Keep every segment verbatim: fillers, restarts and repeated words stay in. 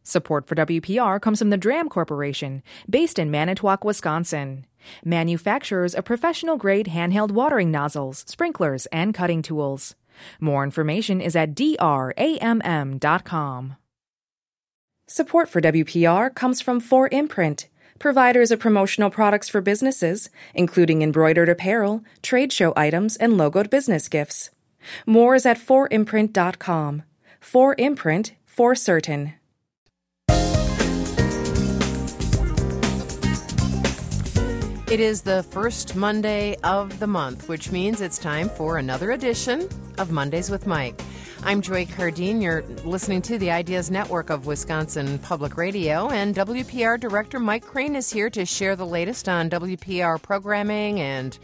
Support for W P R comes from the Dram Corporation, based in Manitowoc, Wisconsin. Manufacturers of professional-grade handheld watering nozzles, sprinklers, and cutting tools. More information is at d r a m m dot com. Support for W P R comes from four imprint, providers of promotional products for businesses, including embroidered apparel, trade show items, and logoed business gifts. More is at four imprint dot com. four imprint, for certain. It is the first Monday of the month, which means it's time for another edition of Mondays with Mike. I'm Joy Cardine. You're listening to the Ideas Network of Wisconsin Public Radio, and W P R Director Mike Crane is here to share the latest on W P R programming and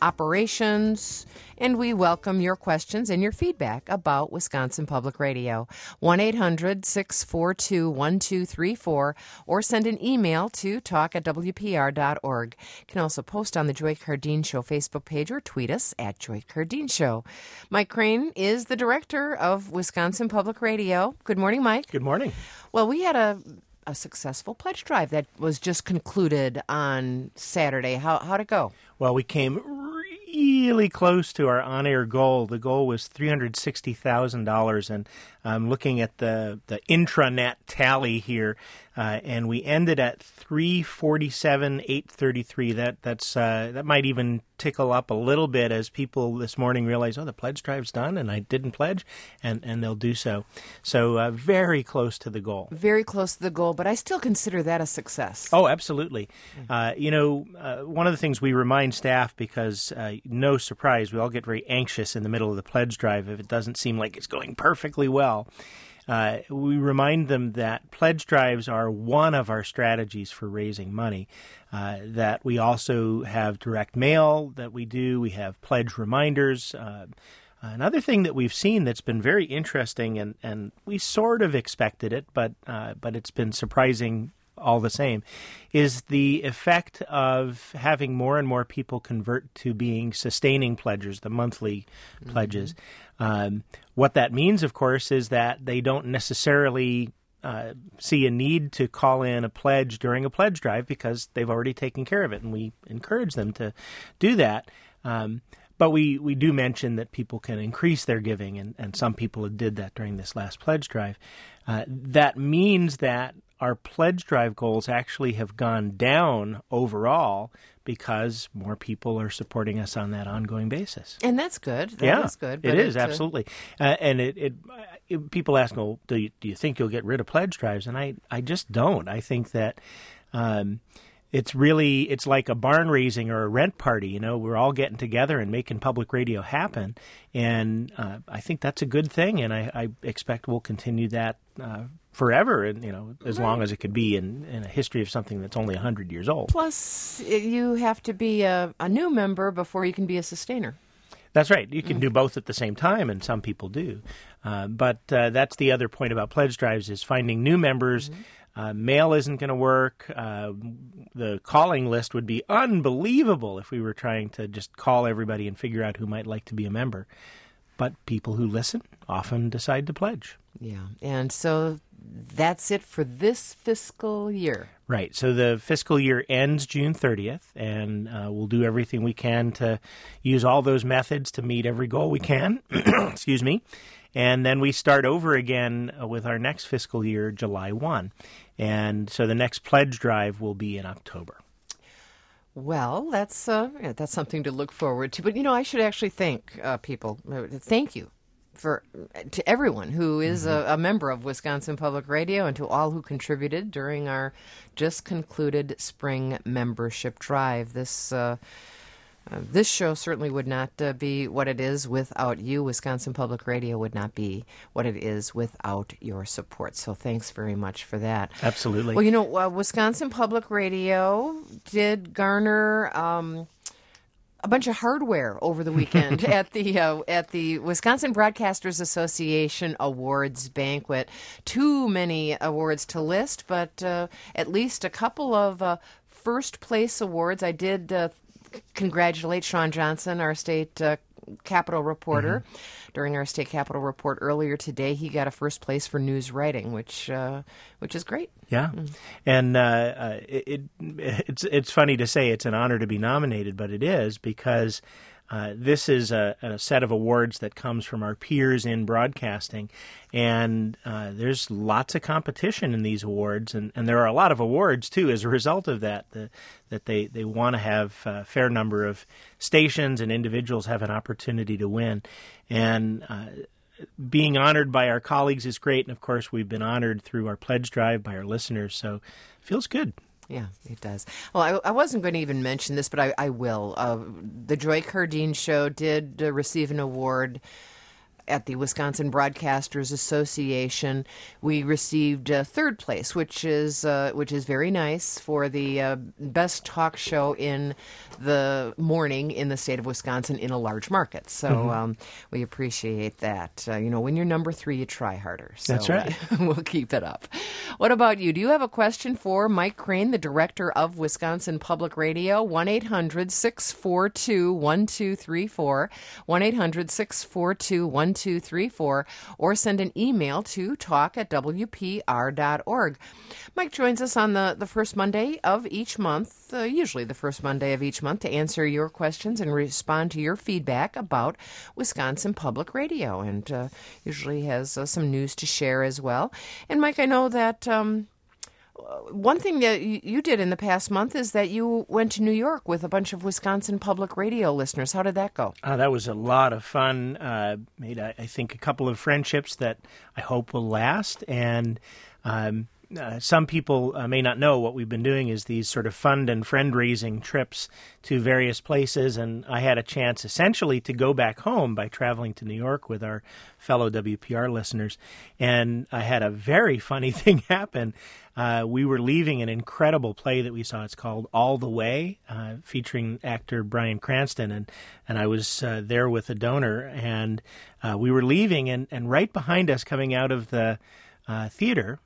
operations, and we welcome your questions and your feedback about Wisconsin Public Radio. one eight hundred six four two one two three four or send an email to talk at w p r dot org. You can also post on the Joy Cardine Show Facebook page or tweet us at Joy Cardine Show. Mike Crane is the director of Wisconsin Public Radio. Good morning, Mike. Good morning. Well, we had a a successful pledge drive that was just concluded on Saturday. How, how'd it go? Well, we came really close to our on-air goal. The goal was three hundred sixty thousand dollars, and I'm looking at the, the intranet tally here, uh, and we ended at three forty-seven eight thirty-three. That that's uh, that might even tickle up a little bit as people this morning realize, oh, the pledge drive's done, and I didn't pledge, and, and they'll do so. So uh, very close to the goal. Very close to the goal, but I still consider that a success. Oh, absolutely. Mm-hmm. Uh, you know, uh, one of the things we remind staff, because uh, no surprise, we all get very anxious in the middle of the pledge drive if it doesn't seem like it's going perfectly well. Uh, we remind them that pledge drives are one of our strategies for raising money, uh, that we also have direct mail that we do. We have pledge reminders. Uh, another thing that we've seen that's been very interesting, and, and we sort of expected it, but uh, but it's been surprising all the same, is the effect of having more and more people convert to being sustaining pledgers, the monthly mm-hmm. pledges. Um, what that means, of course, is that they don't necessarily uh, see a need to call in a pledge during a pledge drive because they've already taken care of it, and we encourage them to do that. Um, but we, we do mention that people can increase their giving, and, and some people did that during this last pledge drive. Uh, that means that our pledge drive goals actually have gone down overall because more people are supporting us on that ongoing basis. And that's good. That yeah, is good. It is, absolutely. Uh, and it, it, it, people ask, well, do you, do you think you'll get rid of pledge drives? And I, I just don't. I think that um, it's really, it's like a barn raising or a rent party. You know, we're all getting together and making public radio happen. And uh, I think that's a good thing. And I, I expect we'll continue that uh, forever, and you know, as right. long as it could be in, in a history of something that's only one hundred years old. Plus, you have to be a, a new member before you can be a sustainer. That's right. You can mm. do both at the same time, and some people do. Uh, but uh, that's the other point about pledge drives, is finding new members. Mm-hmm. Uh, mail isn't going to work. Uh, the calling list would be unbelievable if we were trying to just call everybody and figure out who might like to be a member. But people who listen often decide to pledge. Yeah, and so that's it for this fiscal year. Right. So the fiscal year ends June thirtieth, and uh, we'll do everything we can to use all those methods to meet every goal we can. Excuse me. And then we start over again with our next fiscal year, July first. And so the next pledge drive will be in October. Well, that's uh, yeah, that's something to look forward to. But, you know, I should actually thank uh, people. Thank you for to everyone who is mm-hmm. a, a member of Wisconsin Public Radio, and to all who contributed during our just concluded spring membership drive. This uh, uh, this show certainly would not uh, be what it is without you. Wisconsin Public Radio would not be what it is without your support. So thanks very much for that. Absolutely. Well, you know, uh, Wisconsin Public Radio did garner Um, a bunch of hardware over the weekend at the uh, at the Wisconsin Broadcasters Association Awards Banquet. Too many awards to list, but uh, at least a couple of uh, first place awards. I did uh, congratulate Sean Johnson, our state uh, Capitol reporter. Mm-hmm. During our state Capitol report earlier today, he got a first place for news writing, which uh, which is great. Yeah, mm. and uh, uh, it, it it's it's funny to say it's an honor to be nominated, but it is because uh, this is a, a set of awards that comes from our peers in broadcasting, and uh, there's lots of competition in these awards, and, and there are a lot of awards too as a result of that. The, that they, they want to have a fair number of stations and individuals have an opportunity to win, and uh, being honored by our colleagues is great, and of course we've been honored through our pledge drive by our listeners, so it feels good. Yeah, it does. Well, I, I wasn't going to even mention this, but I, I will. Uh, the Joy Cardine Show did uh, receive an award at the Wisconsin Broadcasters Association. We received uh, third place, which is uh, which is very nice for the uh, best talk show in the morning in the state of Wisconsin in a large market. So mm-hmm. um, we appreciate that. Uh, you know, when you're number three, you try harder. So That's right. We'll keep it up. What about you? Do you have a question for Mike Crane, the director of Wisconsin Public Radio? one eight hundred six four two one two three four, one eight hundred six four two one two three four, or send an email to talk at w p r dot org. Mike joins us on the, the first Monday of each month, uh, usually the first Monday of each month, to answer your questions and respond to your feedback about Wisconsin Public Radio, and uh, usually has uh, some news to share as well. And Mike, I know that um, one thing that you did in the past month is that you went to New York with a bunch of Wisconsin Public Radio listeners. How did that go? Uh, that was a lot of fun. Uh, made, I, I think, a couple of friendships that I hope will last. And um, uh, some people uh, may not know what we've been doing is these sort of fund and friend-raising trips to various places. And I had a chance essentially to go back home by traveling to New York with our fellow W P R listeners. And I had a very funny thing happen. Uh, we were leaving an incredible play that we saw. It's called All the Way, uh, featuring actor Bryan Cranston, and and I was uh, there with a donor, and uh, we were leaving, and, and right behind us, coming out of the uh, theater,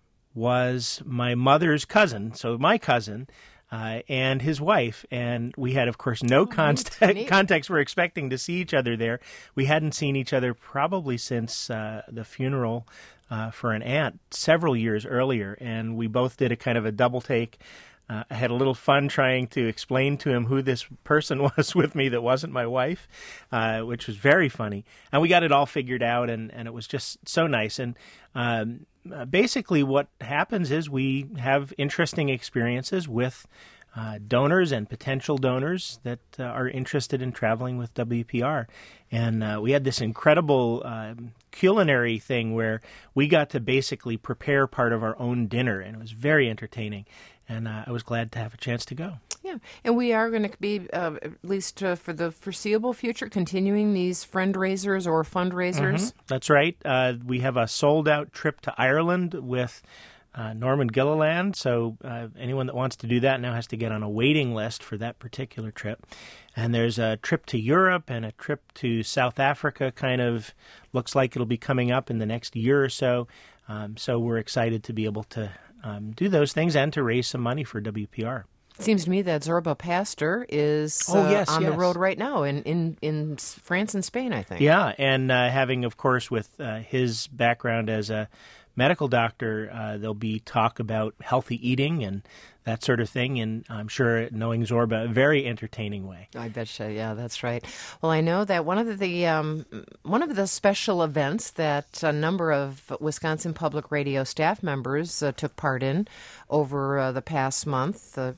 was my mother's cousin, so my cousin, uh, and his wife, and we had, of course, no oh, contact, neat. context. We're expecting to see each other there. We hadn't seen each other probably since uh, the funeral Uh, for an aunt several years earlier, and we both did a kind of a double take. Uh, I had a little fun trying to explain to him who this person was with me that wasn't my wife, uh, which was very funny. And we got it all figured out, and, and it was just so nice. And um, uh, basically what happens is we have interesting experiences with Uh, donors and potential donors that uh, are interested in traveling with W P R. And uh, we had this incredible uh, culinary thing where we got to basically prepare part of our own dinner, and it was very entertaining. And uh, I was glad to have a chance to go. Yeah, and we are going to be, uh, at least uh, for the foreseeable future, continuing these fundraisers or fundraisers. Mm-hmm. That's right. Uh, we have a sold-out trip to Ireland with Uh, Norman Gilliland, so uh, anyone that wants to do that now has to get on a waiting list for that particular trip. And there's a trip to Europe and a trip to South Africa, kind of looks like it'll be coming up in the next year or so. Um, so we're excited to be able to um, do those things and to raise some money for W P R. It seems to me that Zorba Pastor is uh, oh, yes, on yes. the road right now in, in, in France and Spain, I think. Yeah, and uh, having, of course, with uh, his background as a medical doctor, uh, there'll be talk about healthy eating and that sort of thing, and I'm sure, knowing Zorba, a very entertaining way. I bet you, yeah, that's right. Well, I know that one of the um, one of the special events that a number of Wisconsin Public Radio staff members uh, took part in over uh, the past month uh,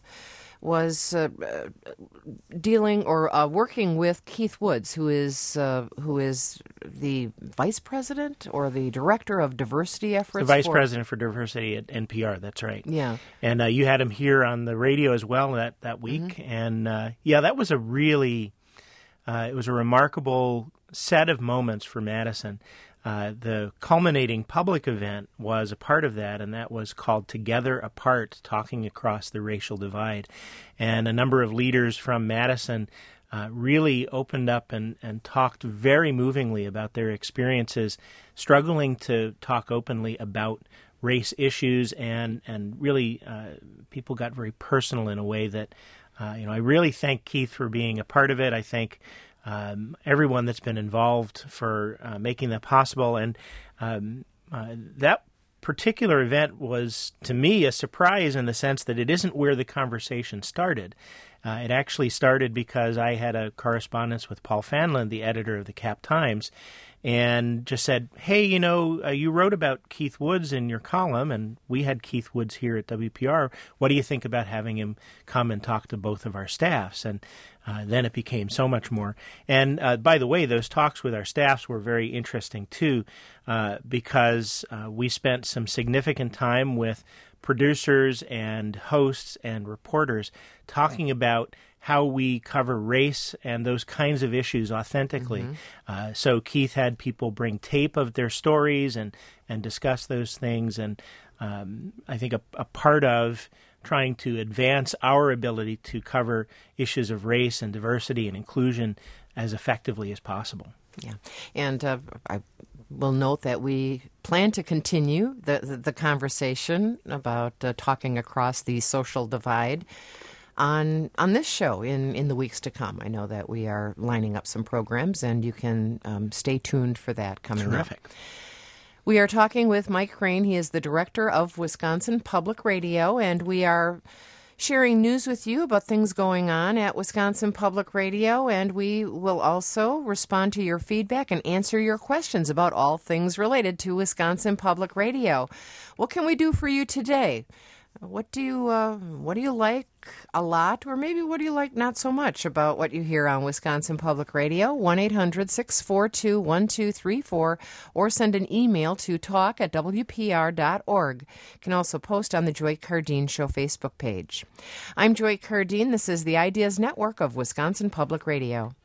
was uh, dealing or uh, working with Keith Woods, who is uh, who is the vice president or the director of diversity efforts. The vice for... president for diversity at N P R. That's right. Yeah, and uh, you had him here on the radio as well that that week, mm-hmm. and uh, yeah, that was a really uh, it was a remarkable set of moments for Madison. Uh, the culminating public event was a part of that, and that was called Together Apart, Talking Across the Racial Divide. And a number of leaders from Madison uh, really opened up and, and talked very movingly about their experiences, struggling to talk openly about race issues, and, and really uh, people got very personal in a way that, uh, you know, I really thank Keith for being a part of it. I thank um, everyone that's been involved for uh, making that possible. And um, uh, that particular event was, to me, a surprise in the sense that it isn't where the conversation started. Uh, it actually started because I had a correspondence with Paul Fanlon, the editor of the Cap Times, and just said, hey, you know, uh, you wrote about Keith Woods in your column, and we had Keith Woods here at W P R. What do you think about having him come and talk to both of our staffs? And uh, then it became so much more. And uh, by the way, those talks with our staffs were very interesting, too, uh, because uh, we spent some significant time with producers and hosts and reporters talking about how we cover race and those kinds of issues authentically. Mm-hmm. Uh, so Keith had people bring tape of their stories and, and discuss those things. And um, I think a, a part of trying to advance our ability to cover issues of race and diversity and inclusion as effectively as possible. Yeah. And uh, I will note that we plan to continue the, the, the conversation about uh, talking across the social divide on on this show in, in the weeks to come. I know that we are lining up some programs, and you can um, stay tuned for that coming Terrific. up. We are talking with Mike Crane. He is the director of Wisconsin Public Radio, and we are sharing news with you about things going on at Wisconsin Public Radio, and we will also respond to your feedback and answer your questions about all things related to Wisconsin Public Radio. What can we do for you today? What do you uh, what do you like a lot, or maybe what do you like not so much about what you hear on Wisconsin Public Radio? one eight hundred six four two one two three four, or send an email to talk at w p r dot org. You can also post on the Joy Cardine Show Facebook page. I'm Joy Cardine. This is the Ideas Network of Wisconsin Public Radio.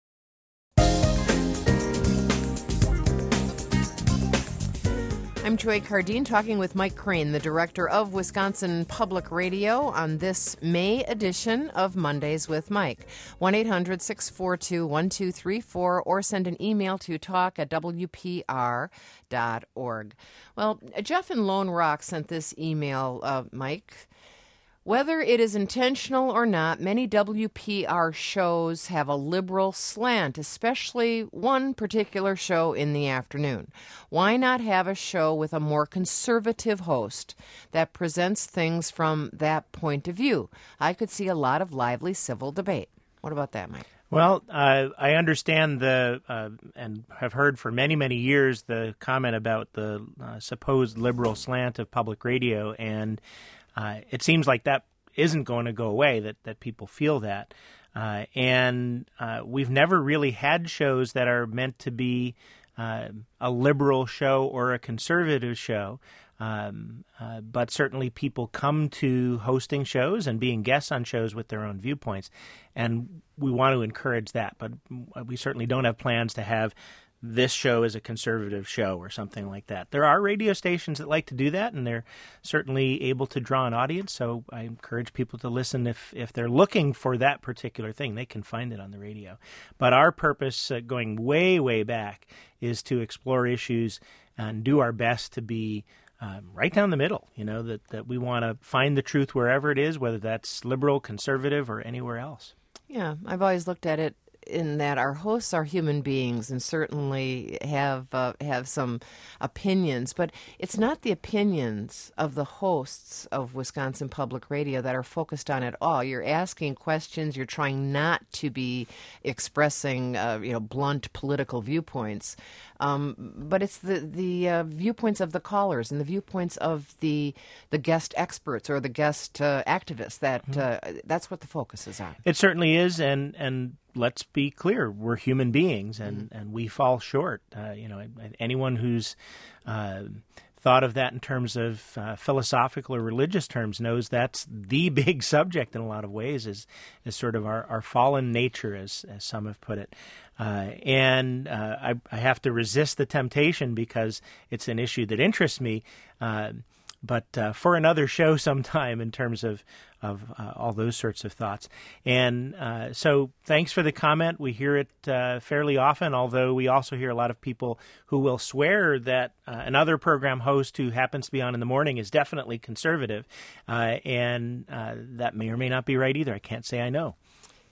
I'm Joy Cardine talking with Mike Crane, the director of Wisconsin Public Radio, on this May edition of Mondays with Mike. one eight hundred six four two one two three four, or send an email to talk at w p r dot org. Well, Jeff in Lone Rock sent this email, uh, Mike. Whether it is intentional or not, many W P R shows have a liberal slant, especially one particular show in the afternoon. Why not have a show with a more conservative host that presents things from that point of view? I could see a lot of lively civil debate. What about that, Mike? Well, uh, I understand the uh, and have heard for many, many years the comment about the uh, supposed liberal slant of public radio, and Uh, it seems like that isn't going to go away, that, that people feel that. Uh, and uh, we've never really had shows that are meant to be uh, a liberal show or a conservative show. Um, uh, but certainly people come to hosting shows and being guests on shows with their own viewpoints. And we want to encourage that. But we certainly don't have plans to have this show is a conservative show or something like that. There are radio stations that like to do that, and they're certainly able to draw an audience, so I encourage people to listen if, if they're looking for that particular thing. They can find it on the radio. But our purpose, uh, going way, way back, is to explore issues and do our best to be um, right down the middle, you know, that, that we want to find the truth wherever it is, whether that's liberal, conservative, or anywhere else. Yeah, I've always looked at it in that our hosts are human beings and certainly have uh, have some opinions, but it's not the opinions of the hosts of Wisconsin Public Radio that are focused on it all. You're asking questions. You're trying not to be expressing, uh, you know, blunt political viewpoints, um, but it's the the uh, viewpoints of the callers and the viewpoints of the the guest experts or the guest uh, activists. That uh, that's what the focus is on. It certainly is, and and. Let's be clear, we're human beings, and, and we fall short. Uh, you know, anyone who's uh, thought of that in terms of uh, philosophical or religious terms knows that's the big subject in a lot of ways, is is sort of our, our fallen nature, as, as some have put it. Uh, and uh, I, I have to resist the temptation because it's an issue that interests me, uh, but uh, for another show sometime in terms of of uh, all those sorts of thoughts. And uh, so thanks for the comment. We hear it uh, fairly often, although we also hear a lot of people who will swear that uh, another program host who happens to be on in the morning is definitely conservative. Uh, and uh, that may or may not be right either. I can't say I know.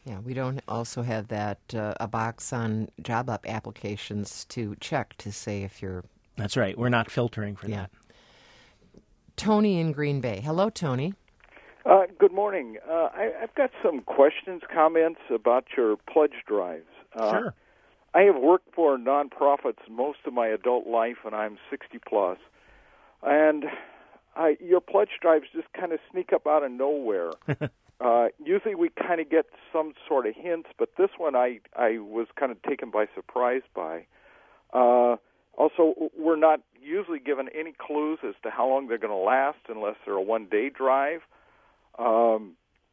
Yeah, we don't also have that uh, a box on job up applications to check to say if you're. That's right. We're not filtering for Yeah. that. Tony in Green Bay. Hello, Tony. Uh, good morning. Uh, I, I've got some questions, comments about your pledge drives. Uh, Sure. I have worked for nonprofits most of my adult life, and I'm sixty plus. And I, your pledge drives just kind of sneak up out of nowhere. uh, usually we kind of get some sort of hints, but this one I, I was kind of taken by surprise by. Uh, also, we're not usually given any clues as to how long they're going to last unless they're a one-day drive. Um,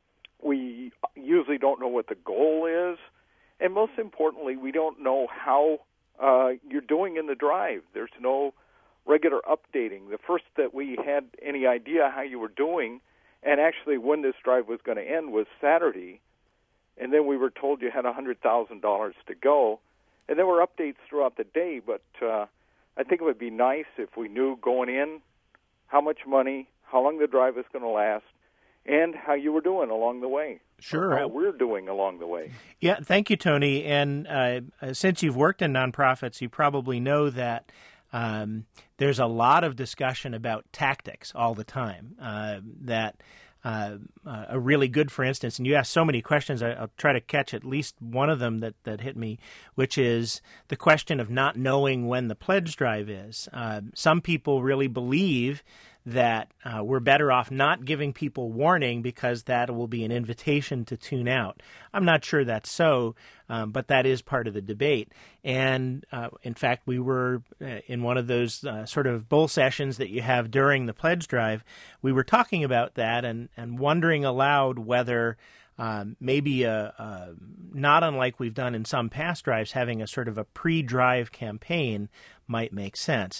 we usually don't know what the goal is. And most importantly, we don't know how uh, you're doing in the drive. There's no regular updating. The first that we had any idea how you were doing, and actually when this drive was going to end, was Saturday. And then we were told you had one hundred thousand dollars to go. And there were updates throughout the day, but uh, I think it would be nice if we knew going in how much money, how long the drive is going to last, and how you were doing along the way. Sure. Or how we're doing along the way. Yeah, thank you, Tony. And uh, since you've worked in nonprofits, you probably know that um, there's a lot of discussion about tactics all the time. Uh, that uh, uh, are really good, for instance. And you asked so many questions. I, I'll try to catch at least one of them that, that hit me, which is the question of not knowing when the pledge drive is. Uh, some people really believe that uh, we're better off not giving people warning because that will be an invitation to tune out. I'm not sure that's so, um, but that is part of the debate. And uh, in fact, we were uh, in one of those uh, sort of bull sessions that you have during the pledge drive. We were talking about that and, and wondering aloud whether Um, maybe a, a, not unlike we've done in some past drives, having a sort of a pre-drive campaign might make sense.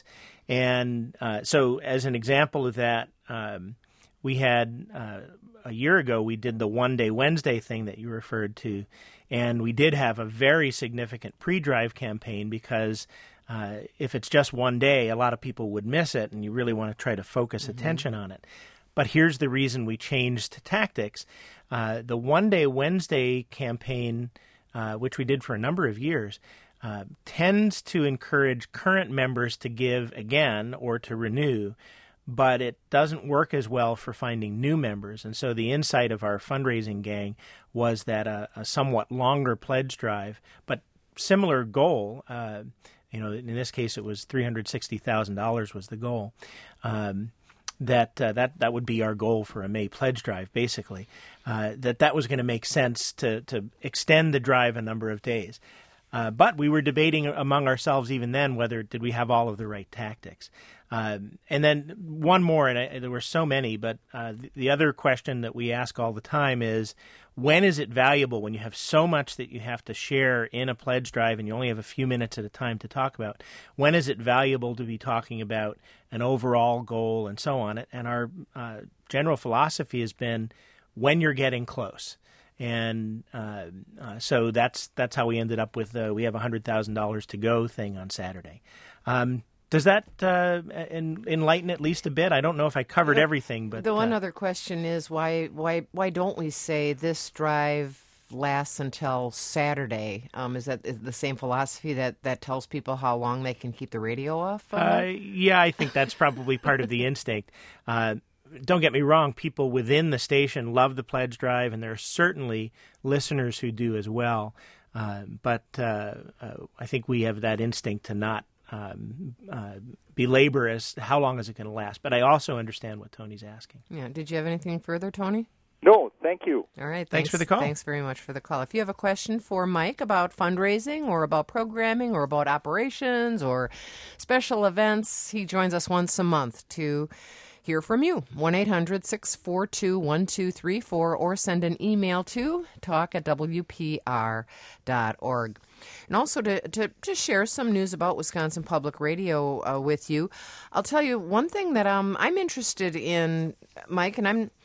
And uh, so as an example of that, um, we had uh, a year ago, we did the one-day Wednesday thing that you referred to, and we did have a very significant pre-drive campaign because uh, if it's just one day, a lot of people would miss it, and you really want to try to focus mm-hmm. attention on it. But here's the reason we changed tactics. Uh, the one-day Wednesday campaign, uh, which we did for a number of years, uh, tends to encourage current members to give again or to renew, but it doesn't work as well for finding new members. And so the insight of our fundraising gang was that a, a somewhat longer pledge drive, but similar goal, uh, you know, in this case it was three hundred sixty thousand dollars was the goal, um, that uh, that that would be our goal for a May pledge drive, basically, uh, that that was going to make sense to, to extend the drive a number of days. Uh, but we were debating among ourselves even then whether did we have all of the right tactics. Um, and then one more, and I, there were so many, but uh, the, the other question that we ask all the time is, when is it valuable when you have so much that you have to share in a pledge drive and you only have a few minutes at a time to talk about? When is it valuable to be talking about an overall goal and so on? And our uh, general philosophy has been when you're getting close. And uh, uh, so that's that's how we ended up with uh, we have a one hundred thousand dollars to go thing on Saturday. Um, does that uh, en- enlighten at least a bit? I don't know if I covered everything, but the one uh, other question is why why why don't we say this drive lasts until Saturday? Um, is that is the same philosophy that, that tells people how long they can keep the radio off? Uh, yeah, I think that's probably part of the instinct. Uh, Don't get me wrong, people within the station love the pledge drive, and there are certainly listeners who do as well. Uh, but uh, uh, I think we have that instinct to not um, uh, belabor as how long is it going to last. But I also understand what Tony's asking. Yeah. Did you have anything further, Tony? No, thank you. All right. Thanks, thanks for the call. Thanks very much for the call. If you have a question for Mike about fundraising or about programming or about operations or special events, he joins us once a month to hear from you. one eight hundred six four two one two three four or send an email to talk at w p r dot org. And also to, to, to share some news about Wisconsin Public Radio uh, with you. I'll tell you one thing that um, I'm interested in, Mike, and I'm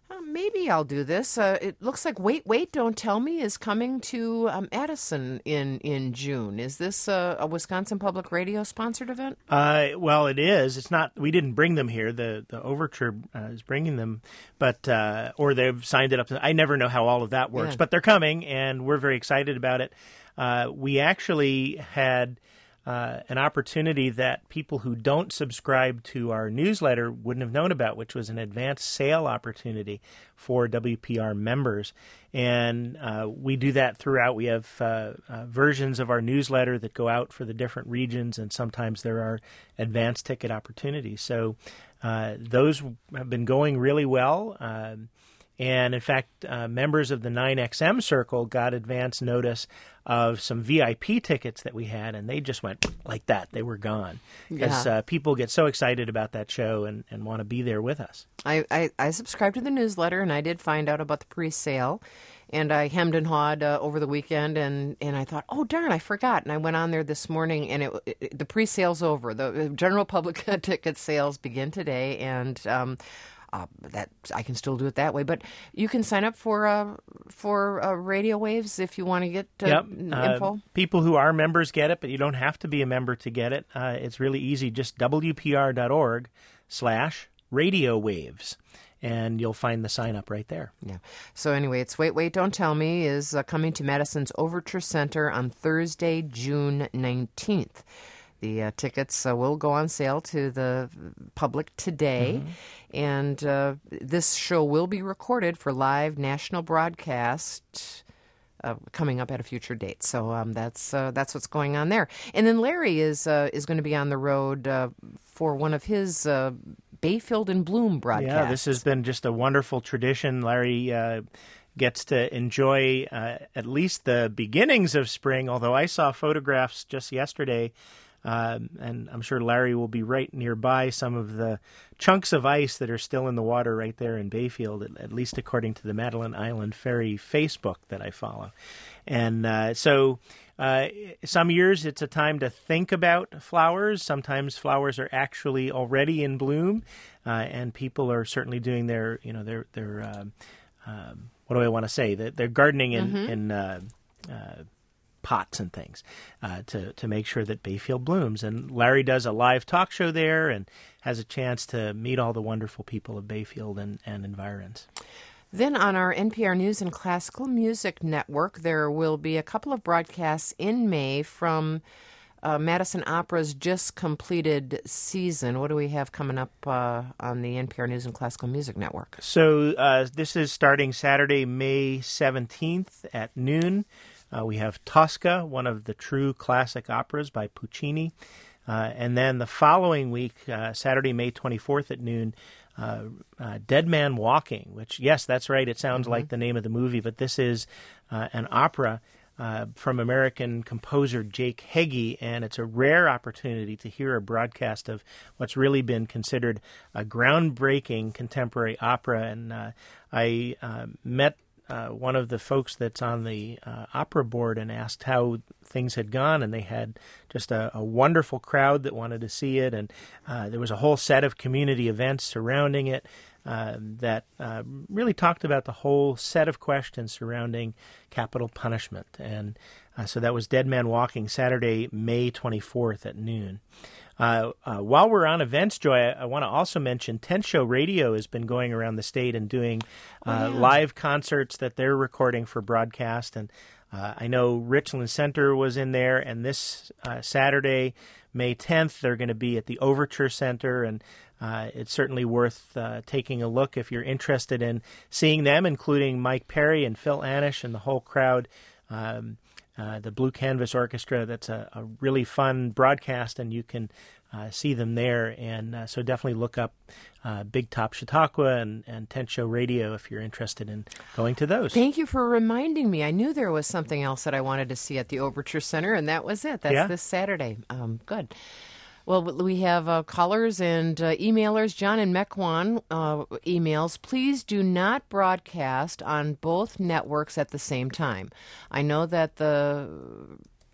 Uh, maybe I'll do this. Uh, it looks like Wait, Wait, Don't Tell Me is coming to um, Edison in, in June. Is this a, a Wisconsin Public Radio sponsored event? Uh, well, it is. It's not. We didn't bring them here. The the Overture uh, is bringing them, but uh, or they've signed it up. I never know how all of that works, Yeah. but they're coming, and we're very excited about it. Uh, we actually had uh, an opportunity that people who don't subscribe to our newsletter wouldn't have known about, which was an advanced sale opportunity for W P R members. And uh, we do that throughout. We have uh, uh, versions of our newsletter that go out for the different regions, and sometimes there are advanced ticket opportunities. So uh, those have been going really well. Um, And, in fact, uh, members of the nine X M circle got advance notice of some V I P tickets that we had, and they just went like that. They were gone because Yeah. uh, people get so excited about that show and, and want to be there with us. I, I, I subscribed to the newsletter, and I did find out about the pre-sale. And I hemmed and hawed uh, over the weekend, and, and I thought, oh, darn, I forgot. And I went on there this morning, and it, it, the pre-sale's over. The, the general public ticket sales begin today, and um, uh, that I can still do it that way. But you can sign up for uh, for uh, Radio Waves if you want to get uh, Yep. info. Uh, people who are members get it, but you don't have to be a member to get it. Uh, it's really easy. Just W P R dot org slash radio waves, and you'll find the sign up right there. Yeah. So anyway, it's Wait, Wait, Don't Tell Me is uh, coming to Madison's Overture Center on Thursday, June nineteenth. The uh, tickets uh, will go on sale to the public today, mm-hmm. and uh, this show will be recorded for live national broadcast uh, coming up at a future date. So um, that's uh, that's what's going on there. And then Larry is uh, is going to be on the road uh, for one of his uh, Bayfield and Bloom broadcasts. Yeah, this has been just a wonderful tradition. Larry uh, gets to enjoy uh, at least the beginnings of spring, although I saw photographs just yesterday. Um, and I'm sure Larry will be right nearby some of the chunks of ice that are still in the water right there in Bayfield, at, at least according to the Madeline Island Ferry Facebook that I follow. And uh, so uh, some years it's a time to think about flowers. Sometimes flowers are actually already in bloom, uh, and people are certainly doing their, you know, their, their um, um, what do I want to say? They're gardening in, Mm-hmm. in uh, uh, pots and things uh, to to make sure that Bayfield blooms. And Larry does a live talk show there and has a chance to meet all the wonderful people of Bayfield and, and environs. Then on our N P R News and Classical Music Network, there will be a couple of broadcasts in May from uh, Madison Opera's just completed season. What do we have coming up uh, on the N P R News and Classical Music Network? So uh, this is starting Saturday, May seventeenth at noon. Uh, we have Tosca, one of the true classic operas by Puccini. Uh, and then the following week, uh, Saturday, May twenty-fourth at noon, uh, uh, Dead Man Walking, which, yes, that's right, it sounds mm-hmm. like the name of the movie, but this is uh, an opera uh, from American composer Jake Heggie, and it's a rare opportunity to hear a broadcast of what's really been considered a groundbreaking contemporary opera. And uh, I uh, met Uh, one of the folks that's on the uh, opera board and asked how things had gone, and they had just a, a wonderful crowd that wanted to see it, and uh, there was a whole set of community events surrounding it uh, that uh, really talked about the whole set of questions surrounding capital punishment. And uh, so that was Dead Man Walking, Saturday, May twenty-fourth at noon. Uh, uh, while we're on events, Joy, I, I want to also mention Tent Show Radio has been going around the state and doing uh, oh, yeah. live concerts that they're recording for broadcast. And uh, I know Richland Center was in there, and this uh, Saturday, May tenth, they're going to be at the Overture Center, and uh, it's certainly worth uh, taking a look if you're interested in seeing them, including Mike Perry and Phil Anish and the whole crowd. Um, Uh, the Blue Canvas Orchestra, that's a, a really fun broadcast, and you can uh, see them there. And uh, so definitely look up uh, Big Top Chautauqua and, and Tent Show Radio if you're interested in going to those. Thank you for reminding me. I knew there was something else that I wanted to see at the Overture Center, and that was it. That's yeah. this Saturday. Um, good. Well, we have uh, callers and uh, emailers. John and Mequon uh, emails. Please do not broadcast on both networks at the same time. I know that the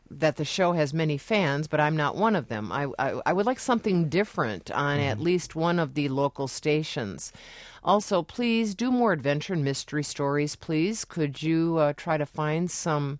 that the show has many fans, but I'm not one of them. I, I, I would like something different on mm-hmm. at least one of the local stations. Also, please do more adventure and mystery stories, please. Could you uh, try to find some,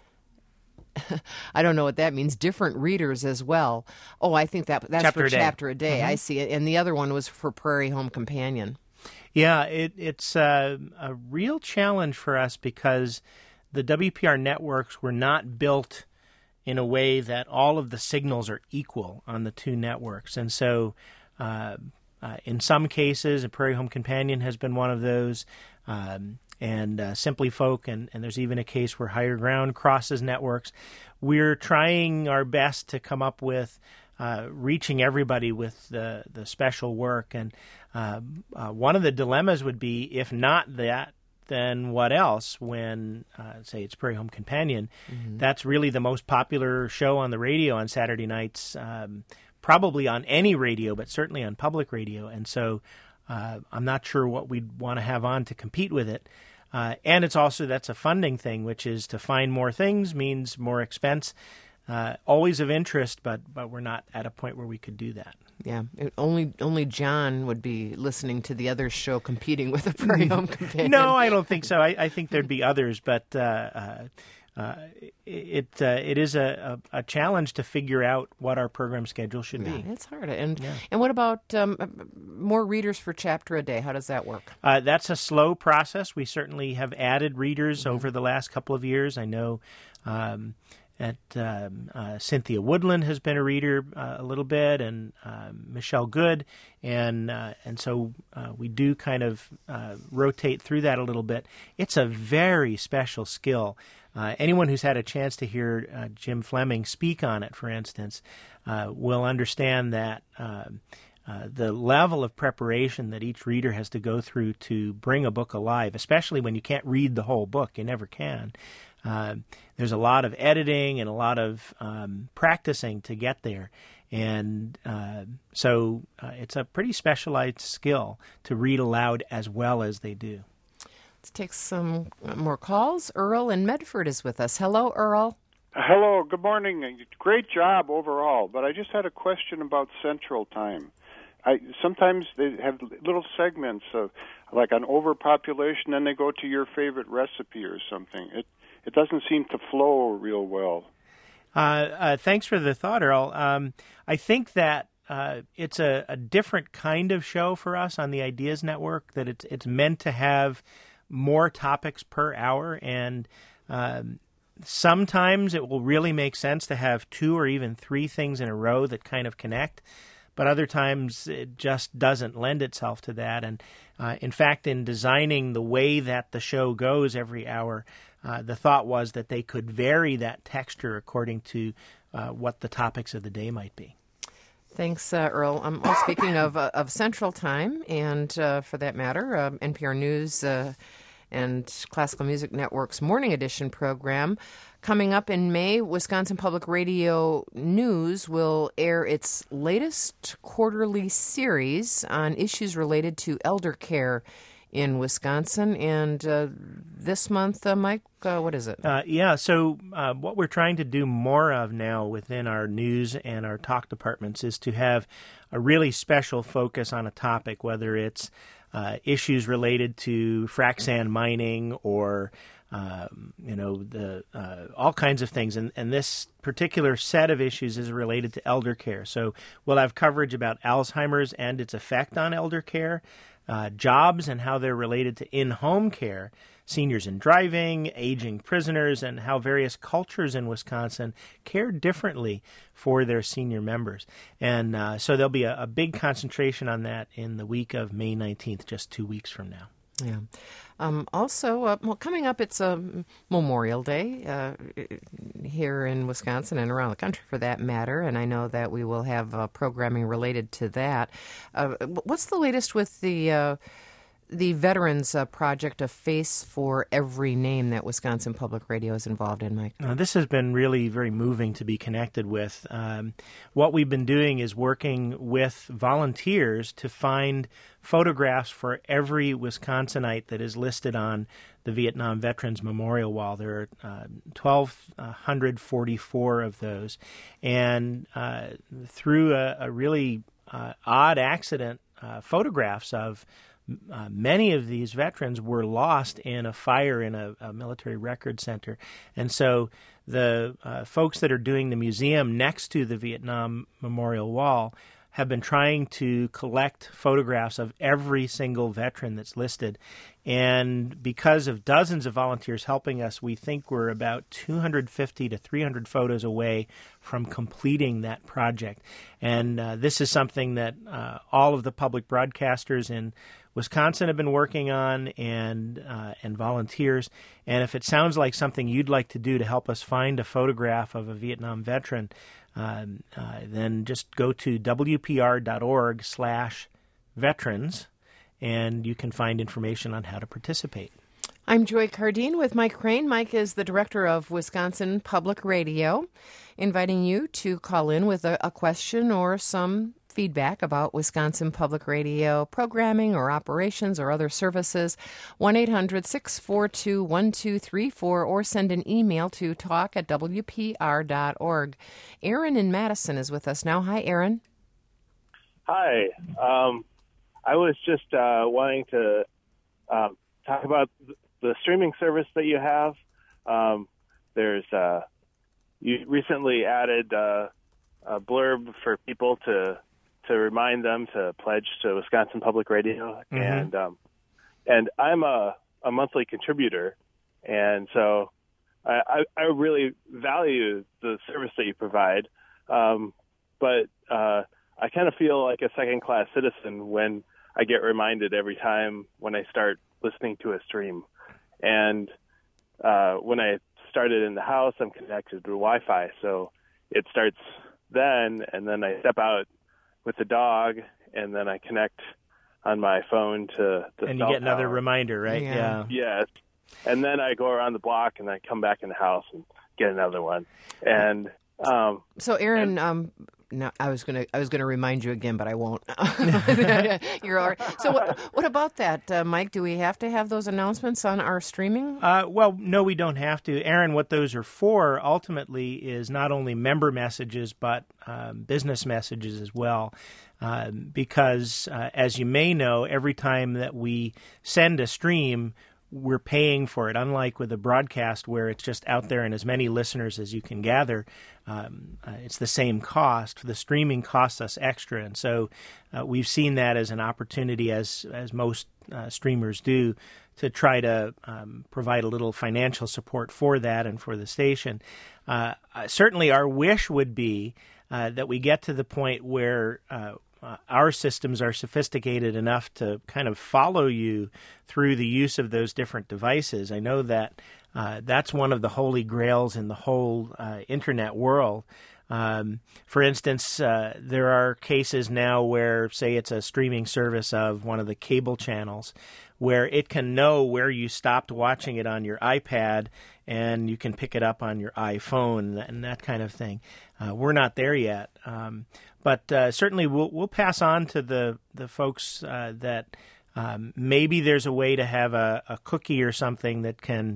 I don't know what that means, different readers as well? Oh, I think that that's chapter for a Chapter a Day. Mm-hmm. I see it. And the other one was for Prairie Home Companion. Yeah, it, it's uh, a real challenge for us because the W P R networks were not built in a way that all of the signals are equal on the two networks. And so uh, uh, in some cases, a Prairie Home Companion has been one of those, um, and uh, Simply Folk, and, and there's even a case where Higher Ground crosses networks. We're trying our best to come up with uh, reaching everybody with the, the special work. And uh, uh, one of the dilemmas would be, if not that, then what else when, uh, say, it's Prairie Home Companion? Mm-hmm. That's really the most popular show on the radio on Saturday nights, um, probably on any radio, but certainly on public radio. And so uh, I'm not sure what we'd want to have on to compete with it. Uh, and it's also, that's a funding thing, which is to find more things means more expense. Uh, always of interest, but but we're not at a point where we could do that. Yeah, it, only only John would be listening to the other show competing with the Prairie Home Companion. No, I don't think so. I, I think there'd be others, but uh, uh, uh, it uh, it is a, a, a challenge to figure out what our program schedule should yeah, be. It's hard. And yeah. and what about um, more readers for Chapter a Day? How does that work? Uh, that's a slow process. We certainly have added readers mm-hmm. over the last couple of years. I know. Um, At um, uh, Cynthia Woodland has been a reader uh, a little bit, and uh, Michelle Good, and uh, and so uh, we do kind of uh, rotate through that a little bit. It's a very special skill. Uh, anyone who's had a chance to hear uh, Jim Fleming speak on it, for instance, uh, will understand that uh, uh, the level of preparation that each reader has to go through to bring a book alive, especially when you can't read the whole book, you never can. Uh, there's a lot of editing and a lot of um, practicing to get there. And uh, so uh, it's a pretty specialized skill to read aloud as well as they do. Let's take some more calls. Earl in Medford is with us. Hello, Earl. Hello, good morning. Great job overall, but I just had a question about Central Time. I sometimes they have little segments of like an overpopulation, and they go to your favorite recipe or something. It It doesn't seem to flow real well. Uh, uh, thanks for the thought, Earl. Um, I think that uh, it's a, a different kind of show for us on the Ideas Network, that it's it's meant to have more topics per hour, and um, sometimes it will really make sense to have two or even three things in a row that kind of connect, but other times it just doesn't lend itself to that. And uh, in fact, in designing the way that the show goes every hour, Uh, the thought was that they could vary that texture according to uh, what the topics of the day might be. Thanks, uh, Earl. Um, well, speaking of uh, of Central Time, and uh, for that matter, uh, N P R News uh, and Classical Music Network's Morning Edition program, coming up in May, Wisconsin Public Radio News will air its latest quarterly series on issues related to elder care in Wisconsin. And uh, this month, uh, Mike, uh, what is it? Uh, yeah, so uh, what we're trying to do more of now within our news and our talk departments is to have a really special focus on a topic, whether it's uh, issues related to frac sand mining or um, you know the uh, all kinds of things. And, and this particular set of issues is related to elder care. So we'll have coverage about Alzheimer's and its effect on elder care, Uh, jobs and how they're related to in-home care, seniors in driving, aging prisoners, and how various cultures in Wisconsin care differently for their senior members. And uh, so there'll be a, a big concentration on that in the week of May nineteenth, just two weeks from now. Yeah. Um, also, uh, well, coming up, it's a um, Memorial Day uh, here in Wisconsin and around the country, for that matter. And I know that we will have uh, programming related to that. Uh, what's the latest with the uh, the Veterans uh, Project, a face for every name that Wisconsin Public Radio is involved in, Mike? Uh, this has been really very moving to be connected with. Um, what we've been doing is working with volunteers to find photographs for every Wisconsinite that is listed on the Vietnam Veterans Memorial Wall. There are uh, one thousand two hundred forty-four of those. And uh, through a, a really uh, odd accident, uh, photographs of Uh, many of these veterans were lost in a fire in a, a military record center. And so the uh, folks that are doing the museum next to the Vietnam Memorial Wall have been trying to collect photographs of every single veteran that's listed. And because of dozens of volunteers helping us, we think we're about two hundred fifty to three hundred photos away from completing that project. And uh, this is something that uh, all of the public broadcasters in Wisconsin have been working on, and uh, and volunteers. And if it sounds like something you'd like to do to help us find a photograph of a Vietnam veteran, um, uh, then just go to W P R dot org slash veterans, and you can find information on how to participate. I'm Joy Cardine with Mike Crane. Mike is the director of Wisconsin Public Radio, inviting you to call in with a, a question or some feedback about Wisconsin Public Radio programming or operations or other services. one eight hundred six four two one two three four, or send an email to talk at W P R dot org. Aaron in Madison is with us now. Hi, Aaron. Hi. Um, I was just uh, wanting to um, talk about the streaming service that you have. Um, there's uh, you recently added uh, a blurb for people to to remind them to pledge to Wisconsin Public Radio, mm-hmm. and um, and I'm a, a monthly contributor, and so I, I, I really value the service that you provide, um, but uh, I kind of feel like a second-class citizen when I get reminded every time when I start listening to a stream. And uh, when I started in the house, I'm connected to Wi-Fi, so it starts then, and then I step out with the dog, and then I connect on my phone to the And you get another tower. Reminder, right? Yeah. Yes. And then I go around the block, and I come back in the house and get another one. And um, so, Aaron, and, um, no, I was gonna I was gonna remind you again, but I won't. You're all right. So, what, what about that, uh, Mike? Do we have to have those announcements on our streaming? Uh, well, no, we don't have to, Aaron. What those are for, ultimately, is not only member messages but um, business messages as well. Um, because, uh, as you may know, every time that we send a stream, we're paying for it, unlike with a broadcast where it's just out there and as many listeners as you can gather. Um, uh, it's the same cost. The streaming costs us extra, and so uh, we've seen that as an opportunity, as as most uh, streamers do, to try to um, provide a little financial support for that and for the station. Uh, uh, certainly our wish would be uh, that we get to the point where uh, Uh, our systems are sophisticated enough to kind of follow you through the use of those different devices. I know that uh, that's one of the holy grails in the whole uh, Internet world. Um, for instance, uh, there are cases now where, say, it's a streaming service of one of the cable channels, where it can know where you stopped watching it on your iPad, and you can pick it up on your iPhone and that kind of thing. Uh, we're not there yet. Um, But uh, certainly we'll we'll pass on to the the folks uh, that um, maybe there's a way to have a, a cookie or something that can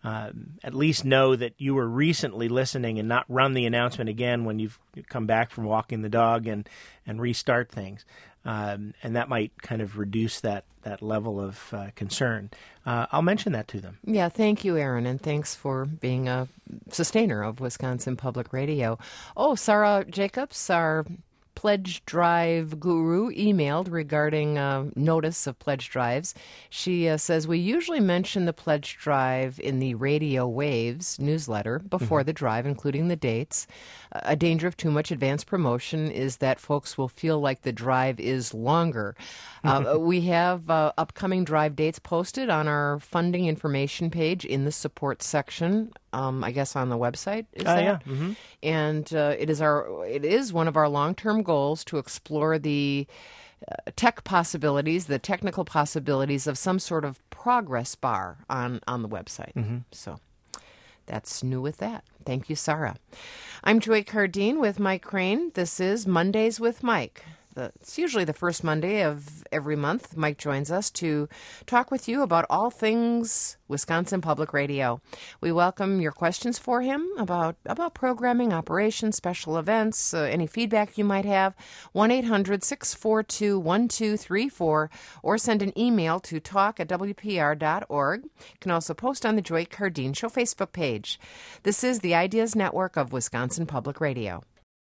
um, at least know that you were recently listening and not run the announcement again when you've come back from walking the dog and, and restart things. Um, and that might kind of reduce that, that level of uh, concern. Uh, I'll mention that to them. Yeah, thank you, Aaron, and thanks for being a sustainer of Wisconsin Public Radio. Oh, Sarah Jacobs, our pledge drive guru, emailed regarding uh, notice of pledge drives. She uh, says, we usually mention the pledge drive in the Radio Waves newsletter before mm-hmm. the drive, including the dates. Uh, a danger of too much advance promotion is that folks will feel like the drive is longer. Uh, we have uh, upcoming drive dates posted on our funding information page in the support section. Um, I guess on the website, is uh, that? Yeah. Mm-hmm. And uh, it is our it is one of our long-term goals to explore the uh, tech possibilities, the technical possibilities of some sort of progress bar on, on the website. Mm-hmm. So that's new with that. Thank you, Sarah. I'm Joy Cardine with Mike Crane. This is Mondays with Mike. The, it's usually the first Monday of every month. Mike joins us to talk with you about all things Wisconsin Public Radio. We welcome your questions for him about, about programming, operations, special events, uh, any feedback you might have. one eight hundred six four two one two three four or send an email to talk at w p r dot org. You can also post on the Joy Cardine Show Facebook page. This is the Ideas Network of Wisconsin Public Radio.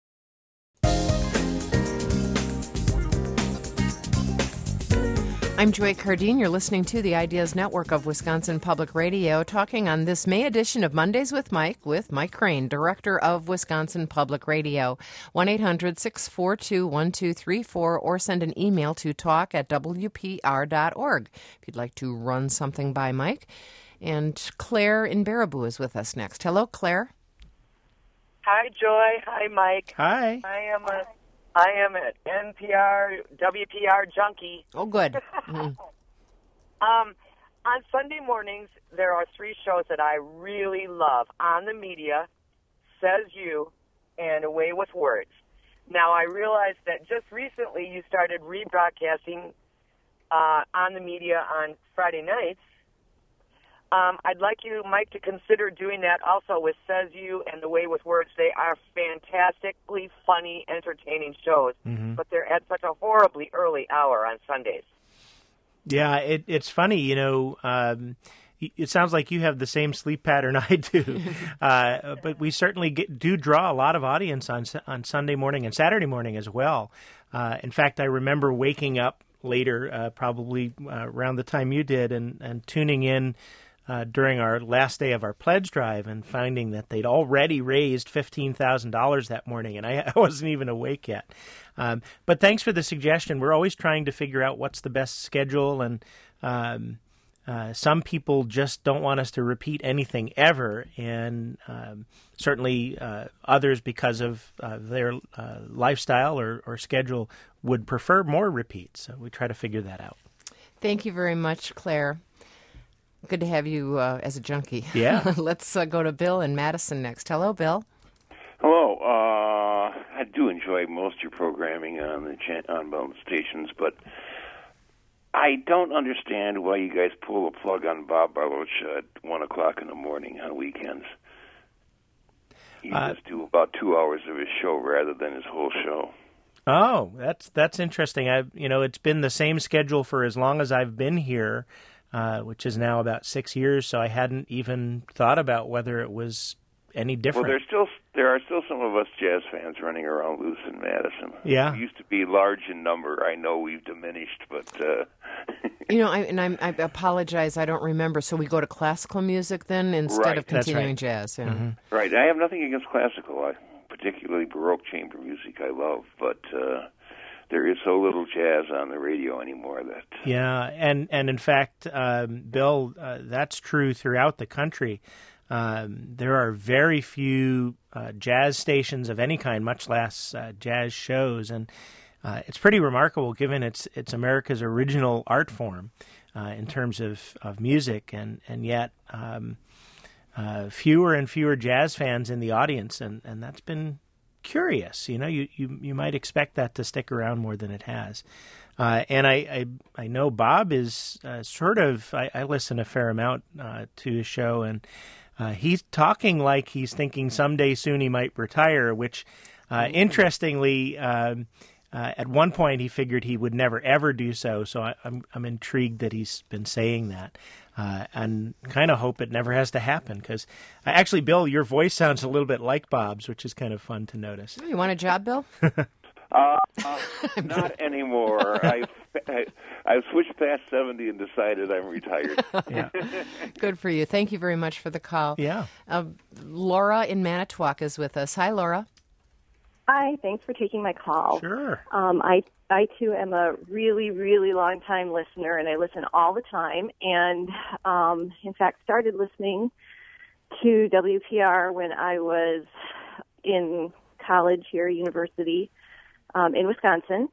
I'm Joy Cardine. You're listening to the Ideas Network of Wisconsin Public Radio, talking on this May edition of Mondays with Mike with Mike Crane, Director of Wisconsin Public Radio. one eight hundred six four two one two three four or send an email to talk at w p r dot org if you'd like to run something by Mike. And Claire in Baraboo is with us next. Hello, Claire. Hi, Joy. Hi, Mike. Hi. I am a I am an N P R, W P R junkie. Oh, good. Mm-hmm. um, on Sunday mornings, there are three shows that I really love. On the Media, Says You, and Away with Words. Now, I realize that just recently you started rebroadcasting uh, On the Media on Friday nights. Um, I'd like you, Mike, to consider doing that also with Says You and The Way with Words. They are fantastically funny, entertaining shows, mm-hmm. but they're at such a horribly early hour on Sundays. Yeah, it, it's funny, you know, um, it sounds like you have the same sleep pattern I do, uh, but we certainly get, do draw a lot of audience on on Sunday morning and Saturday morning as well. Uh, in fact, I remember waking up later, uh, probably uh, around the time you did, and, and tuning in Uh, during our last day of our pledge drive and finding that they'd already raised fifteen thousand dollars that morning, and I, I wasn't even awake yet. Um, but thanks for the suggestion. We're always trying to figure out what's the best schedule, and um, uh, some people just don't want us to repeat anything ever, and um, certainly uh, others, because of uh, their uh, lifestyle or, or schedule, would prefer more repeats. So we try to figure that out. Thank you very much, Claire. Good to have you uh, as a junkie. Yeah. Let's uh, go to Bill in Madison next. Hello, Bill. Hello. Uh, I do enjoy most of your programming on the chan- on both stations, but I don't understand why you guys pull the plug on Bob Barloch at one o'clock in the morning on weekends. You uh, just do about two hours of his show rather than his whole show. Oh, that's that's interesting. I, you know, it's been the same schedule for as long as I've been here. Uh, which is now about six years, so I hadn't even thought about whether it was any different. Well, there's still there are still some of us jazz fans running around loose in Madison. Yeah, we used to be large in number. I know we've diminished, but uh... you know, I, and I'm, I apologize, I don't remember. So we go to classical music then instead right. of continuing That's right. jazz. Yeah. Mm-hmm. Right. I have nothing against classical. I particularly Baroque chamber music I love, but. Uh, There is so little jazz on the radio anymore that... Yeah, and, and in fact, um, Bill, uh, that's true throughout the country. Um, there are very few uh, jazz stations of any kind, much less uh, jazz shows, and uh, it's pretty remarkable given it's it's America's original art form uh, in terms of, of music, and, and yet um, uh, fewer and fewer jazz fans in the audience, and, and that's been... curious, you know, you, you you might expect that to stick around more than it has. Uh, and I, I I know Bob is uh, sort of, I, I listen a fair amount uh, to his show, and uh, he's talking like he's thinking someday soon he might retire, which uh, interestingly, um, uh, at one point he figured he would never ever do so. So I, I'm I'm intrigued that he's been saying that. Uh, and kind of hope it never has to happen, because uh, actually, Bill, your voice sounds a little bit like Bob's, which is kind of fun to notice. You want a job, Bill? uh, uh, not anymore. I've, I, I've switched past seventy and decided I'm retired. Yeah. Good for you. Thank you very much for the call. Yeah. Uh, Laura in Manitowoc is with us. Hi, Laura. Hi, thanks for taking my call. Sure. Um, I, I, too, am a really, really long-time listener, and I listen all the time. And, um, in fact, started listening to W P R when I was in college here, university, um, in Wisconsin.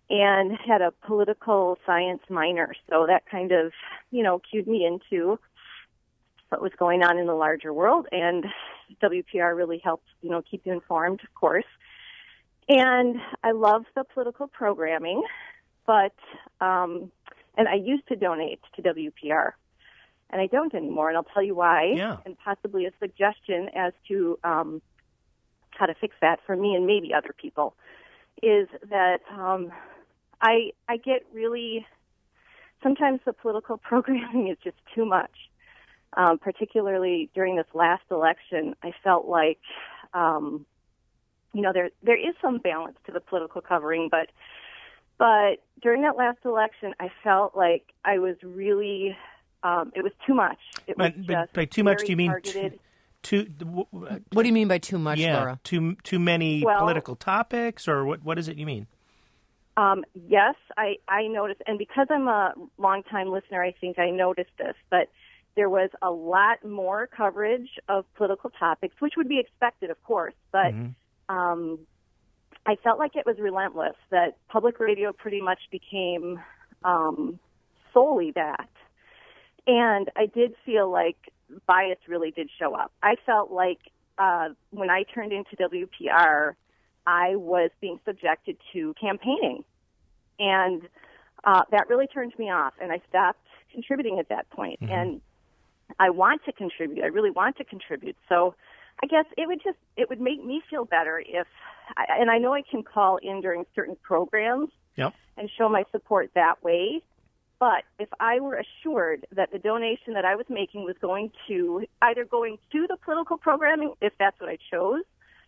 and had a political science minor. So that kind of, you know, cued me into what was going on in the larger world. And W P R really helped, you know, keep you informed, of course. And I love the political programming, but, um, and I used to donate to W P R, and I don't anymore, and I'll tell you why, yeah. and possibly a suggestion as to um, how to fix that for me and maybe other people, is that um, I I get really, sometimes the political programming is just too much. Um, particularly during this last election, I felt like, um, you know, there there is some balance to the political covering, but but during that last election, I felt like I was really, um, it was too much. It was but, just but by too much, do you mean targeted. too? too uh, What do you mean by too much, yeah, Laura? Too too many well, political topics, or what? What is it you mean? Um, yes, I I noticed, and because I'm a longtime listener, I think I noticed this, but there was a lot more coverage of political topics, which would be expected, of course, but mm-hmm. um, I felt like it was relentless, that public radio pretty much became um, solely that. And I did feel like bias really did show up. I felt like uh, when I turned into W P R, I was being subjected to campaigning. And uh, that really turned me off, and I stopped contributing at that point. Mm-hmm. And I want to contribute. I really want to contribute. So I guess it would just, it would make me feel better if, and I know I can call in during certain programs yep. and show my support that way. But if I were assured that the donation that I was making was going to, either going to the political programming, if that's what I chose,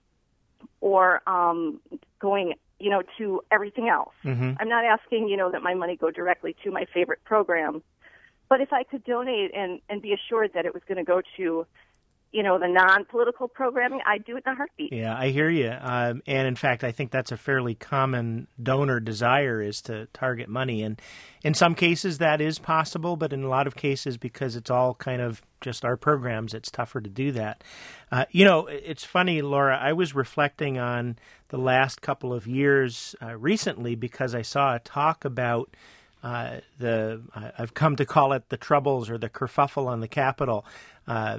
or um, going, you know, to everything else. Mm-hmm. I'm not asking, you know, that my money go directly to my favorite program. But if I could donate and, and be assured that it was going to go to, you know, the non-political programming, I'd do it in a heartbeat. Yeah, I hear you. Um, and in fact, I think that's a fairly common donor desire, is to target money. And in some cases that is possible, but in a lot of cases, because it's all kind of just our programs, it's tougher to do that. Uh, you know, it's funny, Laura, I was reflecting on the last couple of years uh, recently because I saw a talk about Uh, the uh, I've come to call it the troubles or the kerfuffle on the Capitol, uh,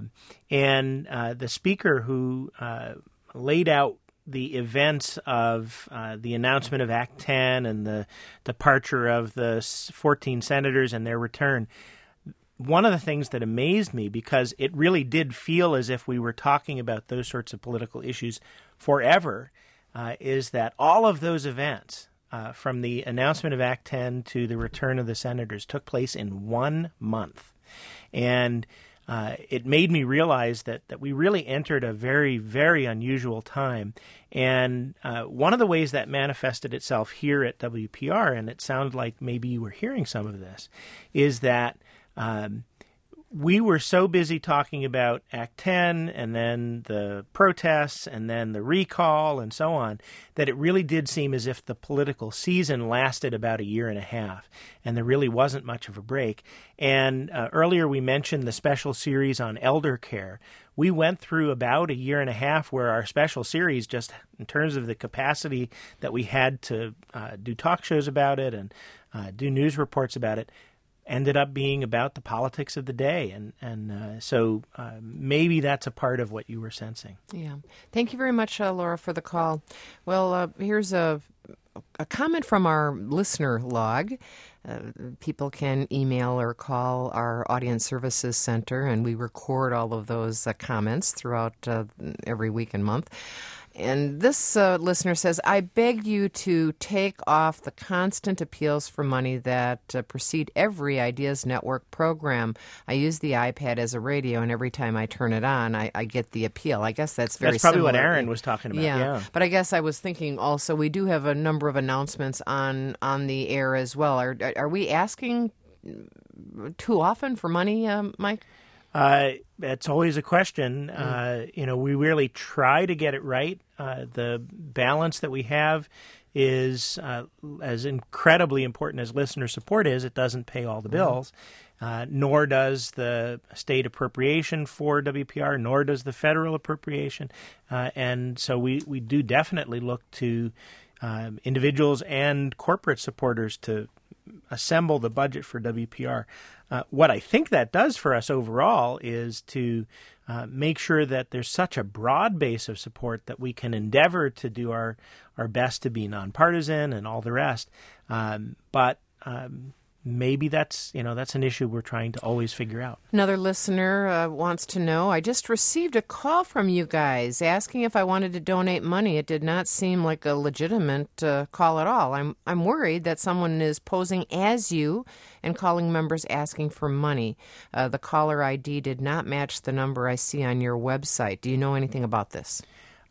and uh, the speaker who uh, laid out the events of uh, the announcement of Act ten and the departure of the fourteen senators and their return. One of the things that amazed me, because it really did feel as if we were talking about those sorts of political issues forever, uh, is that all of those events, Uh, from the announcement of Act ten to the return of the senators, took place in one month. And uh, it made me realize that, that we really entered a very, very unusual time. And uh, one of the ways that manifested itself here at W P R, and it sounds like maybe you were hearing some of this, is that um, we were so busy talking about Act ten and then the protests and then the recall and so on that it really did seem as if the political season lasted about a year and a half, and there really wasn't much of a break. And uh, earlier we mentioned the special series on elder care. We went through about a year and a half where our special series, just in terms of the capacity that we had to uh, do talk shows about it and uh, do news reports about it, ended up being about the politics of the day. And, and uh, so uh, maybe that's a part of what you were sensing. Yeah. Thank you very much, uh, Laura, for the call. Well, uh, here's a, a comment from our listener log. Uh, people can email or call our Audience Services Center, and we record all of those uh, comments throughout uh, every week and month. And this uh, listener says, I beg you to take off the constant appeals for money that uh, precede every Ideas Network program. I use the iPad as a radio, and every time I turn it on, I, I get the appeal. I guess that's very That's probably similar. what Aaron was talking about. Yeah. yeah. But I guess I was thinking also we do have a number of announcements on, on the air as well. Are, are we asking too often for money, um, Mike? Uh, it's always a question. Mm. Uh, you know, we really try to get it right. Uh, the balance that we have is uh, as incredibly important as listener support is. It doesn't pay all the bills, mm. uh, nor does the state appropriation for W P R, nor does the federal appropriation. Uh, and so we, we do definitely look to um, individuals and corporate supporters to assemble the budget for W P R. Uh, what I think that does for us overall is to uh, make sure that there's such a broad base of support that we can endeavor to do our, our best to be nonpartisan and all the rest. Um, but um, maybe that's, you know, that's an issue we're trying to always figure out. Another listener uh, wants to know, I just received a call from you guys asking if I wanted to donate money. It did not seem like a legitimate uh, call at all. I'm I'm worried that someone is posing as you and calling members asking for money. Uh, the caller I D did not match the number I see on your website. Do you know anything about this?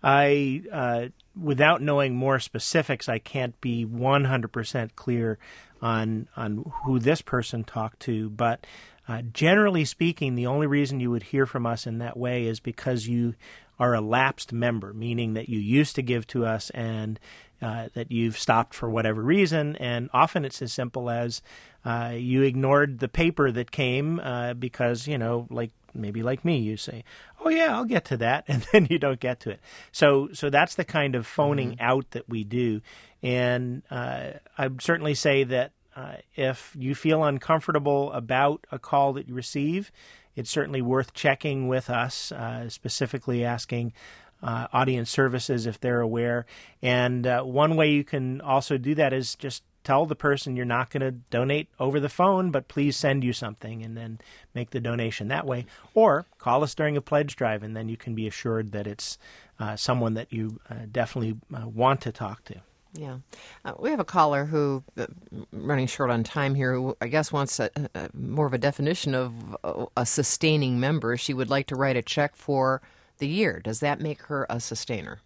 I, uh, without knowing more specifics, I can't be one hundred percent clear on on who this person talked to, but uh, generally speaking, the only reason you would hear from us in that way is because you are a lapsed member, meaning that you used to give to us and uh, that you've stopped for whatever reason, and often it's as simple as uh, you ignored the paper that came uh, because, you know, like maybe like me, you say, oh, yeah, I'll get to that, and then you don't get to it. So so that's the kind of phoning mm-hmm. out that we do. And uh, I'd certainly say that uh, if you feel uncomfortable about a call that you receive, it's certainly worth checking with us, uh, specifically asking uh, audience services if they're aware. And uh, one way you can also do that is just tell the person you're not going to donate over the phone, but please send you something and then make the donation that way. Or call us during a pledge drive, and then you can be assured that it's uh, someone that you uh, definitely uh, want to talk to. Yeah. Uh, we have a caller who, uh, running short on time here, who I guess wants a, a, more of a definition of a, a sustaining member. She would like to write a check for the year. Does that make her a sustainer?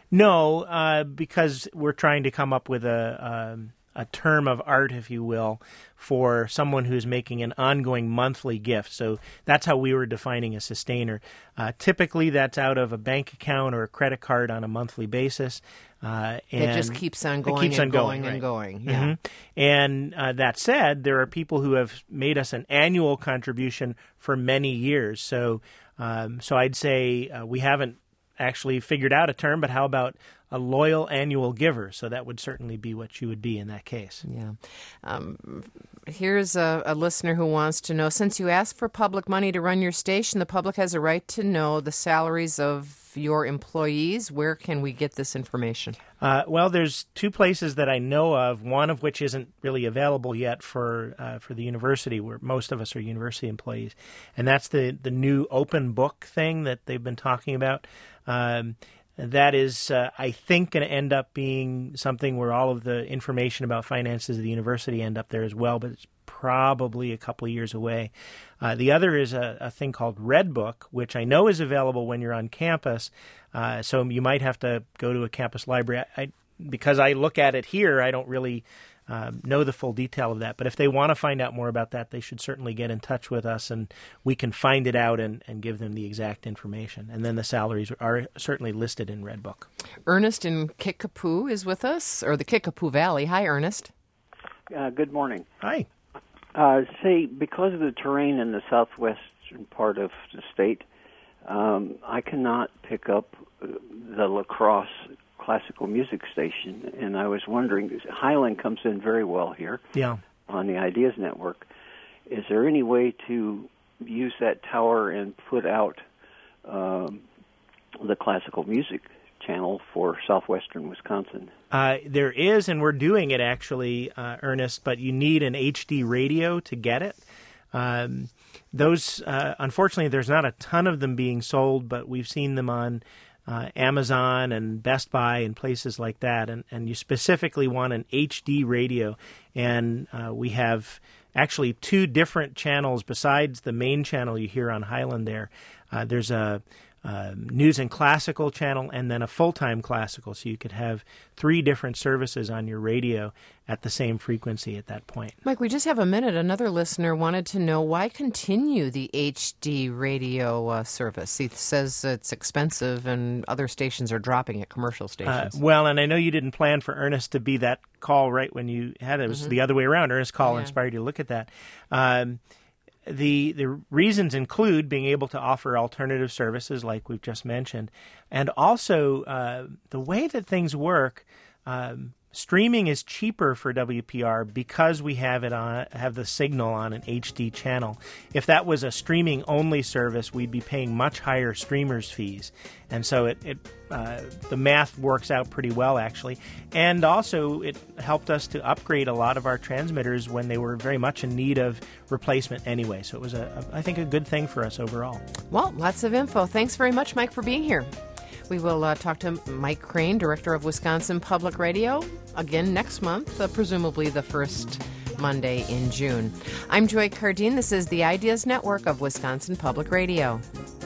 No, uh, because we're trying to come up with a... Um, a term of art, if you will, for someone who's making an ongoing monthly gift. So that's how we were defining a sustainer. Uh, typically, that's out of a bank account or a credit card on a monthly basis. Uh, and it just keeps on going keeps and on going, going and right. going. Yeah. Mm-hmm. And uh, that said, there are people who have made us an annual contribution for many years. So, um, so I'd say uh, we haven't actually figured out a term, but how about a loyal annual giver? So that would certainly be what you would be in that case. Yeah. Um, here's a, a listener who wants to know, since you asked for public money to run your station, the public has a right to know the salaries of your employees. Where can we get this information? Uh, well, there's two places that I know of, one of which isn't really available yet for uh, for the university, where most of us are university employees, and that's the, the new open book thing that they've been talking about. Um, that is, uh, I think, going to end up being something where all of the information about finances of the university end up there as well, but it's probably a couple of years away. Uh, the other is a, a thing called Redbook, which I know is available when you're on campus, uh, so you might have to go to a campus library. I, I, because I look at it here, I don't really um, know the full detail of that. But if they want to find out more about that, they should certainly get in touch with us, and we can find it out and, and give them the exact information. And then the salaries are certainly listed in Redbook. Ernest in Kickapoo is with us, or the Kickapoo Valley. Hi, Ernest. Uh, good morning. Hi. Uh, say, because of the terrain in the southwestern part of the state, um, I cannot pick up the La Crosse classical music station, and I was wondering, Highland comes in very well here yeah. on the Ideas Network. Is there any way to use that tower and put out um, the classical music channel for southwestern Wisconsin? Uh, there is, and we're doing it actually, uh, Ernest, but you need an H D radio to get it. Um, those, uh, unfortunately, there's not a ton of them being sold, but we've seen them on uh, Amazon and Best Buy and places like that, and, and you specifically want an H D radio, and uh, we have actually two different channels besides the main channel you hear on Highland there. Uh, there's a Uh, news and classical channel, and then a full-time classical, so you could have three different services on your radio at the same frequency at that point. Mike, we just have a minute. Another listener wanted to know, why continue the H D radio uh, service? He says it's expensive and other stations are dropping it, commercial stations. Uh, well, and I know you didn't plan for Ernest to be that call right when you had it. It was mm-hmm. the other way around. Ernest's call yeah. inspired you to look at that. Um, The the reasons include being able to offer alternative services like we've just mentioned, and also uh, the way that things work, Um, streaming is cheaper for W P R because we have it on have the signal on an H D channel. If that was a streaming only service, we'd be paying much higher streamers fees, and so it, it uh, the math works out pretty well actually. And also, it helped us to upgrade a lot of our transmitters when they were very much in need of replacement anyway. So it was a, a I think a good thing for us overall. Well, lots of info. Thanks very much, Mike, for being here. We will uh, talk to Mike Crane, Director of Wisconsin Public Radio, again next month, uh, presumably the first Monday in June. I'm Joy Cardine. This is the Ideas Network of Wisconsin Public Radio.